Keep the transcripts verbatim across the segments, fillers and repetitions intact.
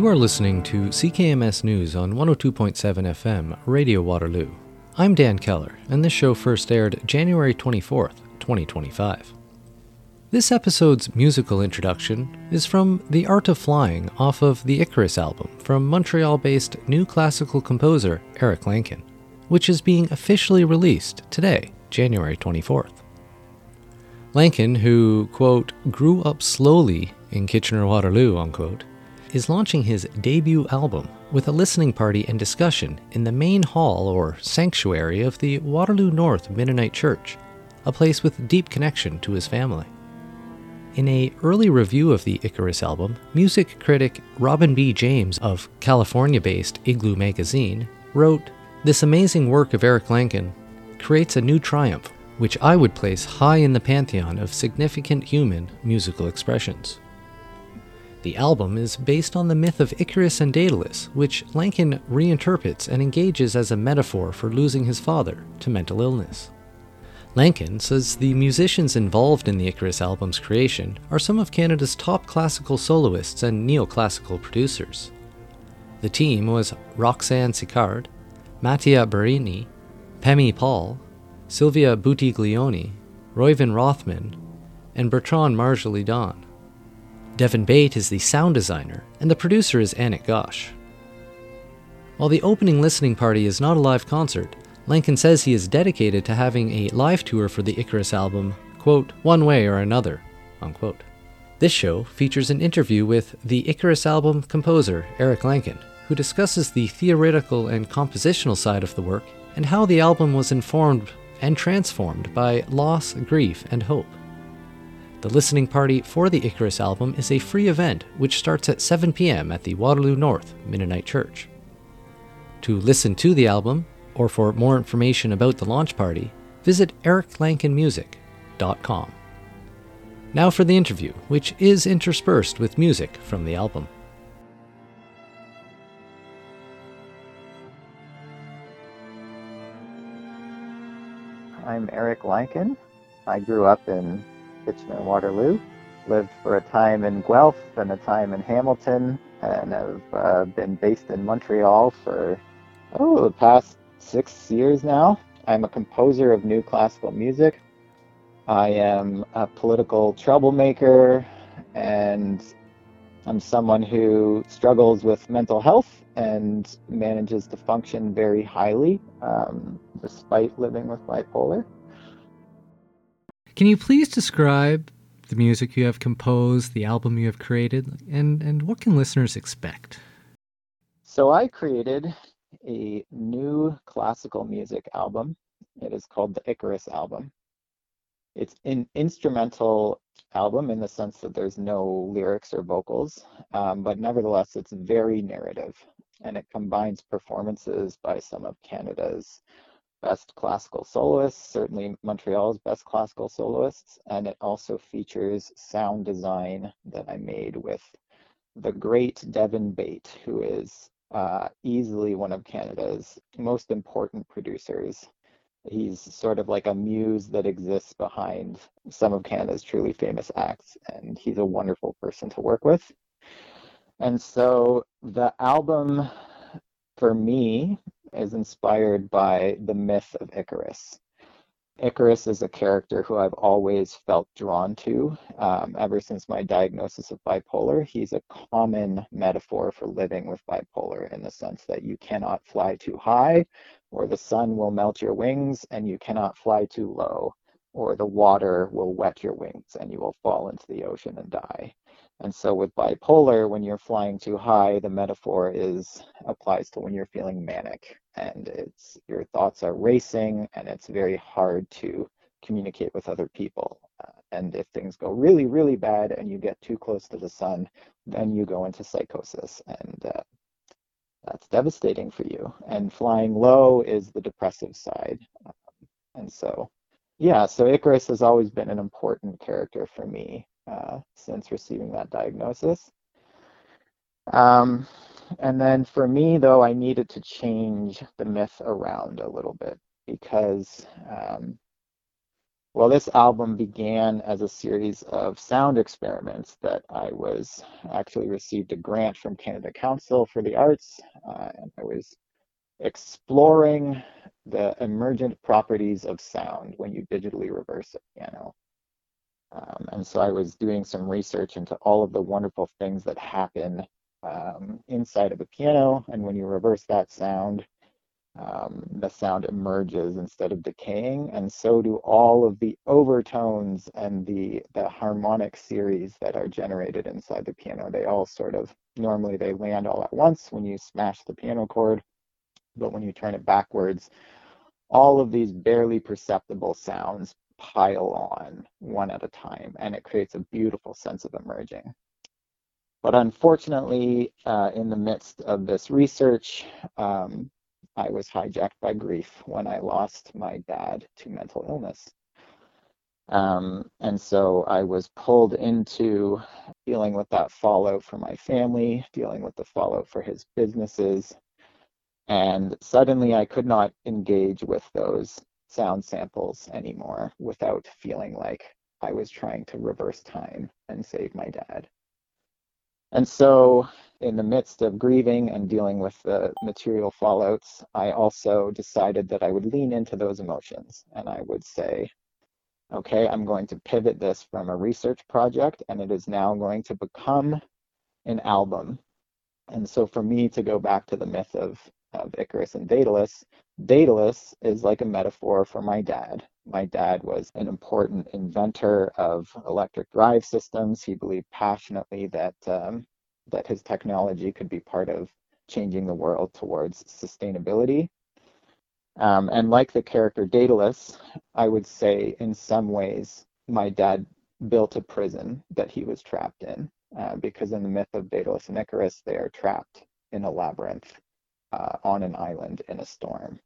You are listening to C K M S News on one oh two point seven F M, Radio Waterloo. I'm Dan Keller, and this show first aired January twenty-fourth, twenty twenty-five. This episode's musical introduction is from The Art of Flying off of the Icarus album from Montreal-based new classical composer Eric Lankin, which is being officially released today, January twenty-fourth. Lankin, who, quote, grew up slowly in Kitchener-Waterloo, unquote, is launching his debut album with a listening party and discussion in the main hall or sanctuary of the Waterloo North Mennonite Church, a place with deep connection to his family. In a early review of the Icarus album, music critic Robin B. James of California-based Igloo magazine wrote, "This amazing work of Eric Lankin creates a new triumph, which I would place high in the pantheon of significant human musical expressions." The album is based on the myth of Icarus and Daedalus, which Lankin reinterprets and engages as a metaphor for losing his father to mental illness. Lankin says the musicians involved in the Icarus album's creation are some of Canada's top classical soloists and neoclassical producers. The team was Roxanne Sicard, Mattia Barini, Pemi Paul, Sylvia Buttiglione, Royven Rothman, and Bertrand Marjoli Don. Devin Bate is the sound designer, and the producer is Anik Ghosh. While the opening listening party is not a live concert, Lankin says he is dedicated to having a live tour for the Icarus album, quote, one way or another, unquote. This show features an interview with the Icarus album composer Eric Lankin, who discusses the theoretical and compositional side of the work and how the album was informed and transformed by loss, grief, and hope. The listening party for the Icarus album is a free event which starts at seven p.m. at the Waterloo North Mennonite Church. To listen to the album, or for more information about the launch party, visit eric lankin music dot com. Now for the interview, which is interspersed with music from the album. I'm Eric Lankin. I grew up in Kitchener-Waterloo, lived for a time in Guelph and a time in Hamilton, and have uh, been based in Montreal for, oh, the past six years now. I'm a composer of new classical music. I am a political troublemaker, and I'm someone who struggles with mental health and manages to function very highly, um, despite living with bipolar. Can you please describe the music you have composed, the album you have created, and, and what can listeners expect? So I created a new classical music album. It is called the Icarus album. It's an instrumental album in the sense that there's no lyrics or vocals, um, but nevertheless it's very narrative, and it combines performances by some of Canada's best classical soloists, certainly Montreal's best classical soloists, and it also features sound design that I made with the great Devin Bate, who is uh, easily one of Canada's most important producers. He's sort of like a muse that exists behind some of Canada's truly famous acts, and he's a wonderful person to work with. And so the album, for me, is inspired by the myth of Icarus. Icarus is a character who I've always felt drawn to um, ever since my diagnosis of bipolar. He's a common metaphor for living with bipolar in the sense that you cannot fly too high, or the sun will melt your wings, and you cannot fly too low, or the water will wet your wings and you will fall into the ocean and die. And so with bipolar, when you're flying too high, the metaphor is applies to when you're feeling manic, and it's your thoughts are racing and it's very hard to communicate with other people. Uh, and if things go really, really bad and you get too close to the sun, then you go into psychosis, and uh, that's devastating for you. And flying low is the depressive side. Um, and so, yeah, so Icarus has always been an important character for me uh, since receiving that diagnosis. Um, and then for me, though, I needed to change the myth around a little bit because um, Well, this album began as a series of sound experiments that I was actually received a grant from Canada Council for the Arts, uh, and I was exploring the emergent properties of sound when you digitally reverse a piano. Um, and so I was doing some research into all of the wonderful things that happen um, inside of a piano, and when you reverse that sound, um, the sound emerges instead of decaying, and so do all of the overtones and the the harmonic series that are generated inside the piano. They all sort of normally they land all at once when you smash the piano chord, but when you turn it backwards, all of these barely perceptible sounds pile on one at a time, and it creates a beautiful sense of emerging. But unfortunately, uh, in the midst of this research, um, I was hijacked by grief when I lost my dad to mental illness. Um, and so I was pulled into dealing with that fallout for my family, dealing with the fallout for his businesses. And suddenly I could not engage with those sound samples anymore without feeling like I was trying to reverse time and save my dad. And so, in the midst of grieving and dealing with the material fallouts, I also decided that I would lean into those emotions and I would say, okay, I'm going to pivot this from a research project and it is now going to become an album. And so, for me to go back to the myth of, of Icarus and Daedalus, Daedalus is like a metaphor for my dad. My dad was an important inventor of electric drive systems. He believed passionately that um, that his technology could be part of changing the world towards sustainability. Um, and like the character Daedalus, I would say in some ways my dad built a prison that he was trapped in, uh, because in the myth of Daedalus and Icarus, they are trapped in a labyrinth uh, on an island in a storm.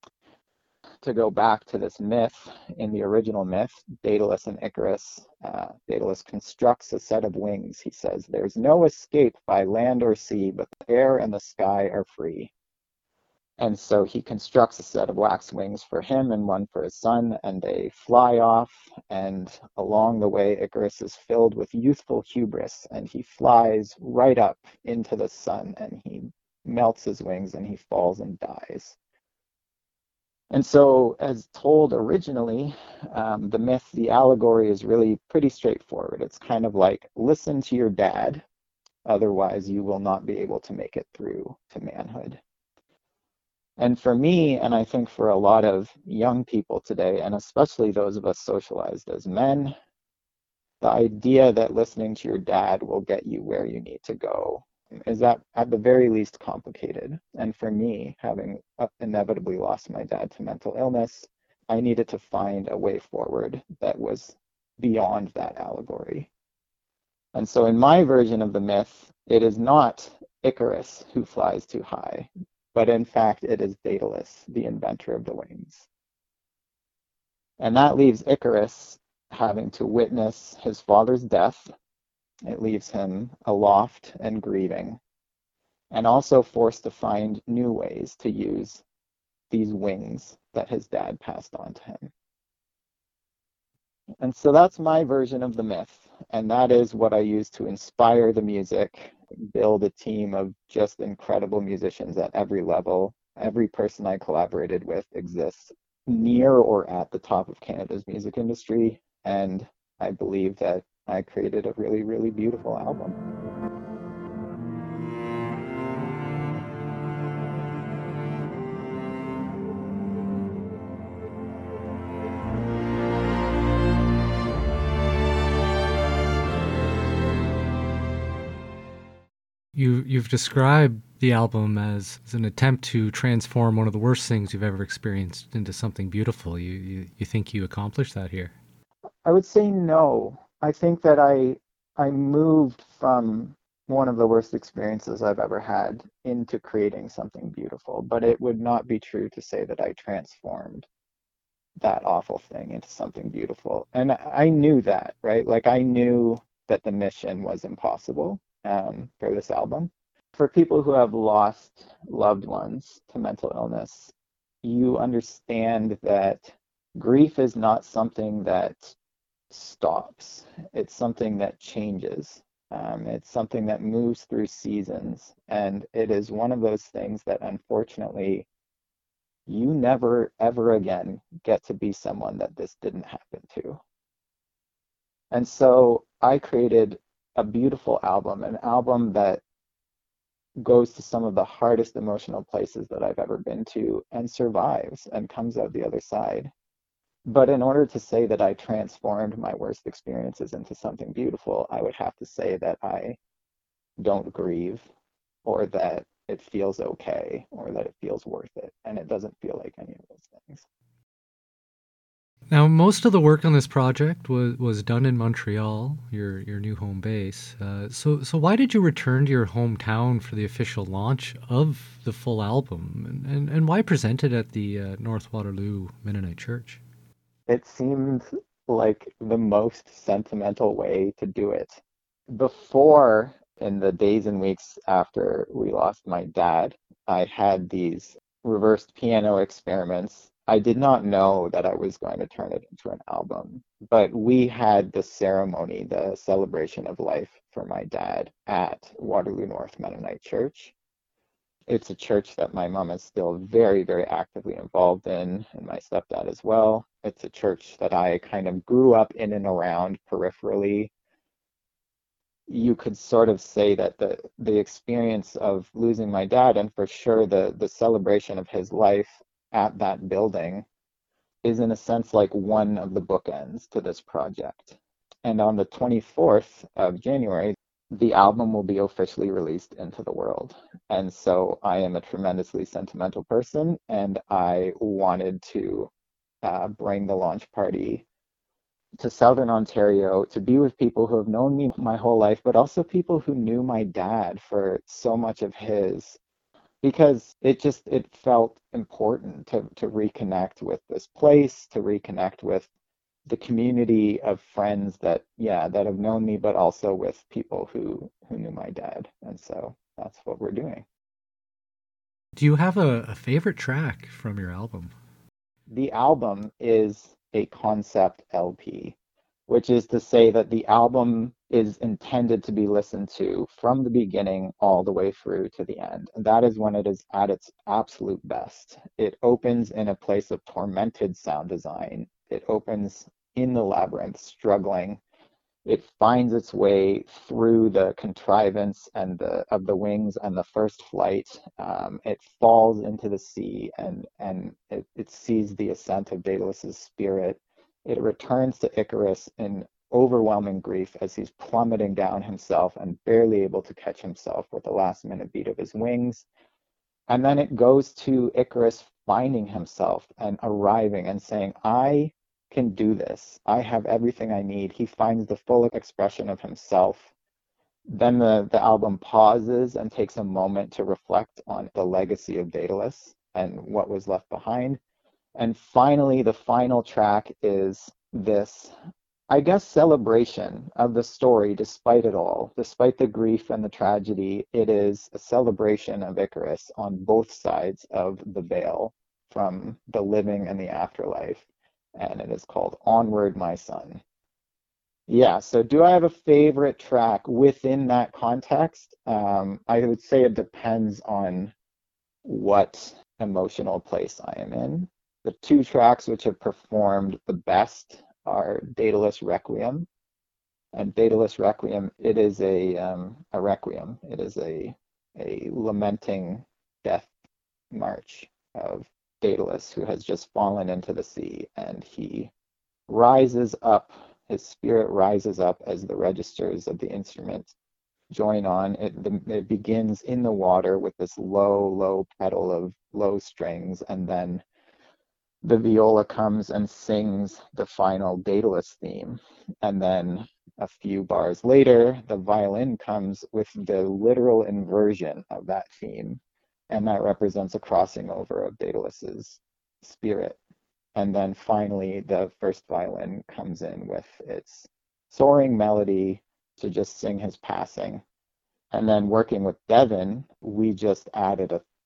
To go back to this myth, in the original myth, Daedalus and Icarus, uh, Daedalus constructs a set of wings. He says, "There's no escape by land or sea, but the air and the sky are free." And so he constructs a set of wax wings for him and one for his son, and they fly off. And along the way, Icarus is filled with youthful hubris, and he flies right up into the sun, and he melts his wings, and he falls and dies. And so, as told originally, um, the myth, the allegory is really pretty straightforward. It's kind of like, listen to your dad, otherwise you will not be able to make it through to manhood. And for me, and I think for a lot of young people today, and especially those of us socialized as men, the idea that listening to your dad will get you where you need to go is that at the very least complicated. And for me, having inevitably lost my dad to mental illness, I needed to find a way forward that was beyond that allegory. And so in my version of the myth, it is not Icarus who flies too high, but in fact, it is Daedalus, the inventor of the wings. And that leaves Icarus having to witness his father's death. It leaves him aloft and grieving, and also forced to find new ways to use these wings that his dad passed on to him. And so that's my version of the myth, and that is what I use to inspire the music, build a team of just incredible musicians at every level. Every person I collaborated with exists near or at the top of Canada's music industry, and I believe that I created a really, really beautiful album. You, you've described the album as, as an attempt to transform one of the worst things you've ever experienced into something beautiful. You, you, you think you accomplished that here? I would say no. I think that I I moved from one of the worst experiences I've ever had into creating something beautiful, but it would not be true to say that I transformed that awful thing into something beautiful. And I knew that, right? Like I knew that the mission was impossible um, for this album. For people who have lost loved ones to mental illness, you understand that Grief is not something that stops. It's something that changes. Um, it's something that moves through seasons. And it is one of those things that unfortunately you never, ever again get to be someone that this didn't happen to. And so I created a beautiful album, an album that goes to some of the hardest emotional places that I've ever been to and survives and comes out the other side. But in order to say that I transformed my worst experiences into something beautiful, I would have to say that I don't grieve or that it feels okay or that it feels worth it. And it doesn't feel like any of those things. Now, most of the work on this project was, was done in Montreal, your your new home base. Uh, so, so why did you return to your hometown for the official launch of the full album, and, and, and why present it at the uh, North Waterloo Mennonite Church? It seemed like the most sentimental way to do it. Before, in the days and weeks after we lost my dad, I had these reversed piano experiments. I did not know that I was going to turn it into an album, but we had the ceremony, the celebration of life for my dad at Waterloo North Mennonite Church. It's a church that my mom is still very, very actively involved in, and my stepdad as well. It's a church that I kind of grew up in and around peripherally. You could sort of say that the the experience of losing my dad, and for sure the the celebration of his life at that building, is in a sense like one of the bookends to this project. And on the twenty-fourth of January, the album will be officially released into the world. And so I am a tremendously sentimental person, and I wanted to uh, bring the launch party to Southern Ontario to be with people who have known me my whole life, but also people who knew my dad for so much of his, because it just it felt important to to reconnect with this place, to reconnect with the community of friends that, yeah, that have known me, but also with people who who knew my dad. And so that's what we're doing. Do you have a, a favorite track from your album? The album is a concept L P, which is to say that the album is intended to be listened to from the beginning all the way through to the end. And that is when it is at its absolute best. It opens in a place of tormented sound design. It opens in the labyrinth, struggling. It finds its way through the contrivance and the of the wings and the first flight. Um, it falls into the sea and and it, it sees the ascent of Daedalus's spirit. It returns to Icarus in overwhelming grief as he's plummeting down himself and barely able to catch himself with the last minute beat of his wings. And then it goes to Icarus finding himself and arriving and saying, I can do this. I have everything I need. He finds the full expression of himself. Then the, the album pauses and takes a moment to reflect on the legacy of Daedalus and what was left behind. And finally, the final track is this, I guess, celebration of the story despite it all, despite the grief and the tragedy. It is a celebration of Icarus on both sides of the veil from the living and the afterlife. And it is called Onward, My Son. Yeah, so do I have a favorite track within that context? Um, I would say it depends on what emotional place I am in. The two tracks which have performed the best are Daedalus Requiem. And Daedalus Requiem, it is a um, a requiem. It is a a lamenting death march of Daedalus, who has just fallen into the sea, and he rises up. His spirit rises up as the registers of the instrument join on. It, the, it begins in the water with this low, low pedal of low strings, and then the viola comes and sings the final Daedalus theme. And then a few bars later, the violin comes with the literal inversion of that theme, and that represents a crossing over of Daedalus's spirit. And then finally, the first violin comes in with its soaring melody to just sing his passing. And then working with Devin, we just added a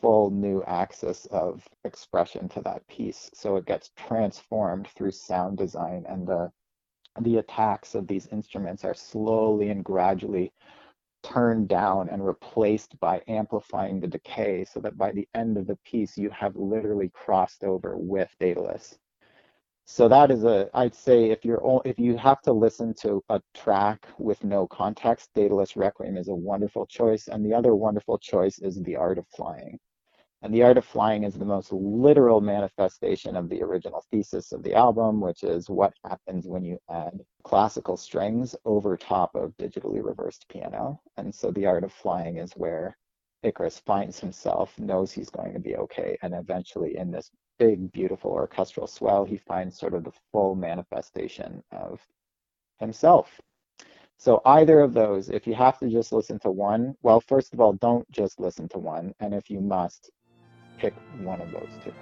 full new axis of expression to that piece. So it gets transformed through sound design, and the the attacks of these instruments are slowly and gradually turned down and replaced by amplifying the decay, so that by the end of the piece you have literally crossed over with Daedalus. So that is a, I'd say if you're o- if you have to listen to a track with no context, Daedalus Requiem is a wonderful choice. And the other wonderful choice is The Art of Flying. And The Art of Flying is the most literal manifestation of the original thesis of the album, which is what happens when you add classical strings over top of digitally reversed piano. And so The Art of Flying is where Icarus finds himself, knows he's going to be okay, and eventually in this big, beautiful orchestral swell, he finds sort of the full manifestation of himself. So either of those, if you have to just listen to one, well, first of all, don't just listen to one. And if you must, pick one of those two.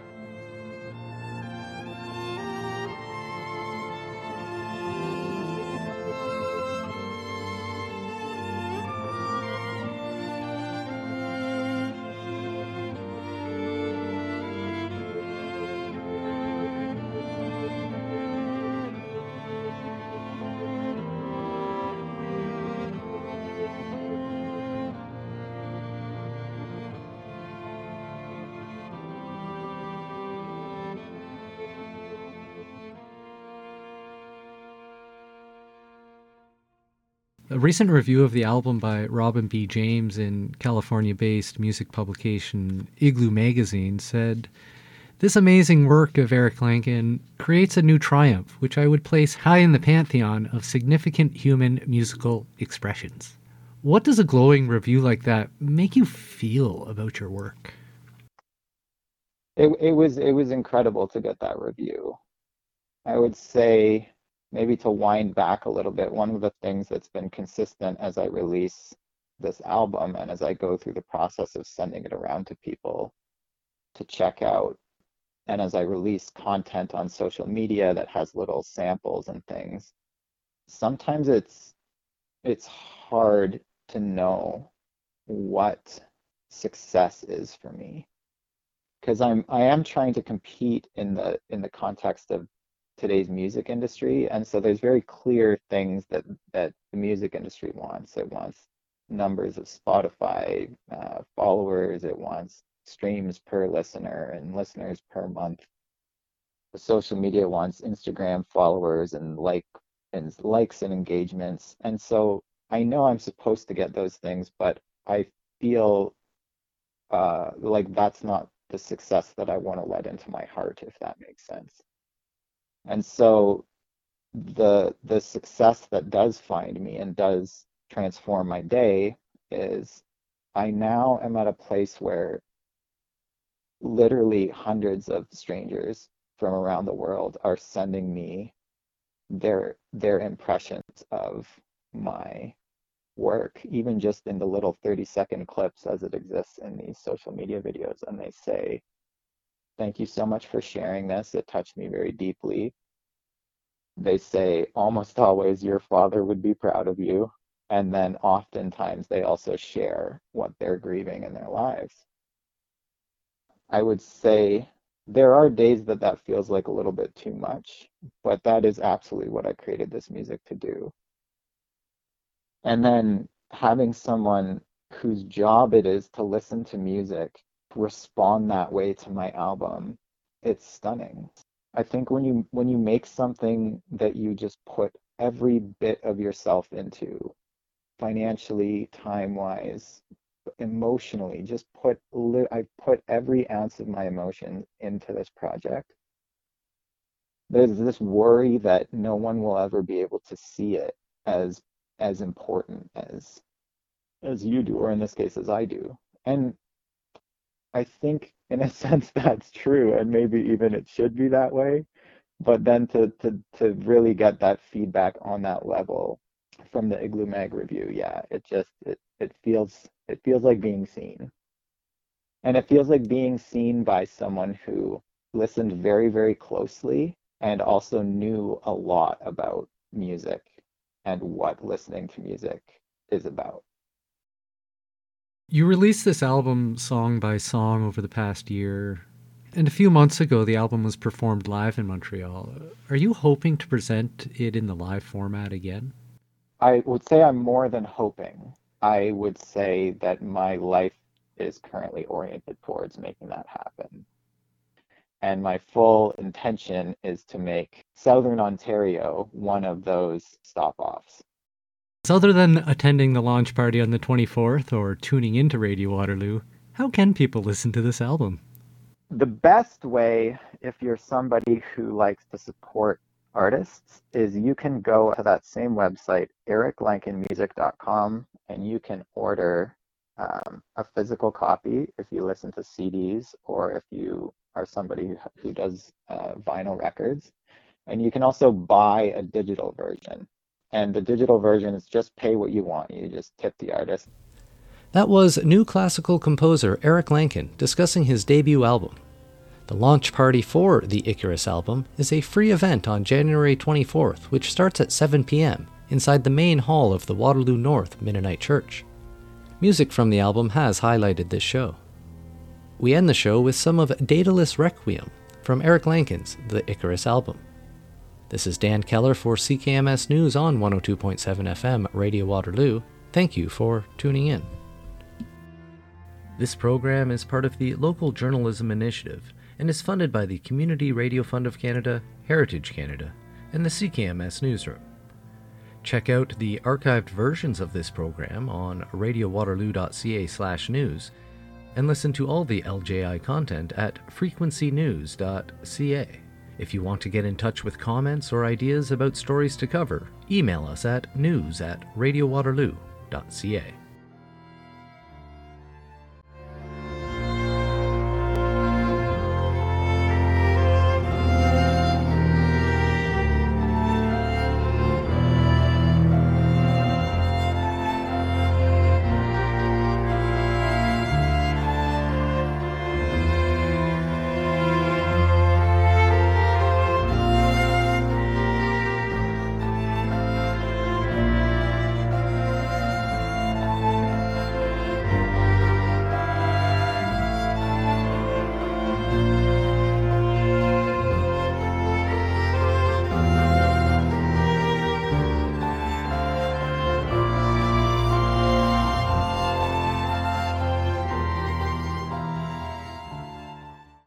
A recent review of the album by Robin B. James in California-based music publication Igloo Magazine said, "This amazing work of Eric Lankin creates a new triumph, which I would place high in the pantheon of significant human musical expressions." What does a glowing review like that make you feel about your work? It, it was it was incredible to get that review. I would say, maybe to wind back a little bit, one of the things that's been consistent as I release this album and as I go through the process of sending it around to people to check out, and as I release content on social media that has little samples and things, sometimes it's it's hard to know what success is for me, because I'm I am trying to compete in the in the context of today's music industry, and so there's very clear things that that the music industry wants. It wants numbers of Spotify uh, followers. It wants streams per listener and listeners per month. The social media wants Instagram followers and like and likes and engagements. And so I know I'm supposed to get those things, but I feel uh, like that's not the success that I want to let into my heart, if that makes sense. And so the the success that does find me and does transform my day is I now am at a place where literally hundreds of strangers from around the world are sending me their their impressions of my work, even just in the little thirty second clips as it exists in these social media videos. And they say, "Thank you so much for sharing this. It touched me very deeply." They say, "Almost always your father would be proud of you." And then oftentimes they also share what they're grieving in their lives. I would say there are days that that feels like a little bit too much, but that is absolutely what I created this music to do. And then having someone whose job it is to listen to music respond that way to my album, it's stunning. I think when you when you make something that you just put every bit of yourself into, financially, time-wise, emotionally, just put li I put every ounce of my emotion into this project. There's this worry that no one will ever be able to see it as as important as as you do, or in this case, as I do. And I think in a sense that's true, and maybe even it should be that way. But then to to to really get that feedback on that level from the Igloo Mag review, yeah, it just it it feels it feels like being seen. And it feels like being seen by someone who listened very, very closely and also knew a lot about music and what listening to music is about. You released this album song by song over the past year, and a few months ago the album was performed live in Montreal. Are you hoping to present it in the live format again? I would say I'm more than hoping. I would say that my life is currently oriented towards making that happen. And my full intention is to make Southern Ontario one of those stop-offs. So other than attending the launch party on the twenty-fourth or tuning into Radio Waterloo, how can people listen to this album? The best way, if you're somebody who likes to support artists, is you can go to that same website, eric lankin music dot com, and you can order um, a physical copy if you listen to C Ds or if you are somebody who, who does uh, vinyl records. And you can also buy a digital version. And the digital version is just pay what you want. You just tip the artist. That was new classical composer Eric Lankin discussing his debut album. The launch party for the Icarus album is a free event on January twenty-fourth, which starts at seven p.m. inside the main hall of the Waterloo North Mennonite Church. Music from the album has highlighted this show. We end the show with some of Daedalus Requiem from Eric Lankin's The Icarus album. This is Dan Keller for C K M S News on one oh two point seven F M Radio Waterloo. Thank you for tuning in. This program is part of the Local Journalism Initiative and is funded by the Community Radio Fund of Canada, Heritage Canada, and the C K M S Newsroom. Check out the archived versions of this program on radio waterloo dot c a slash news and listen to all the L J I content at frequency news dot c a. If you want to get in touch with comments or ideas about stories to cover, email us at news at radio waterloo dot c a.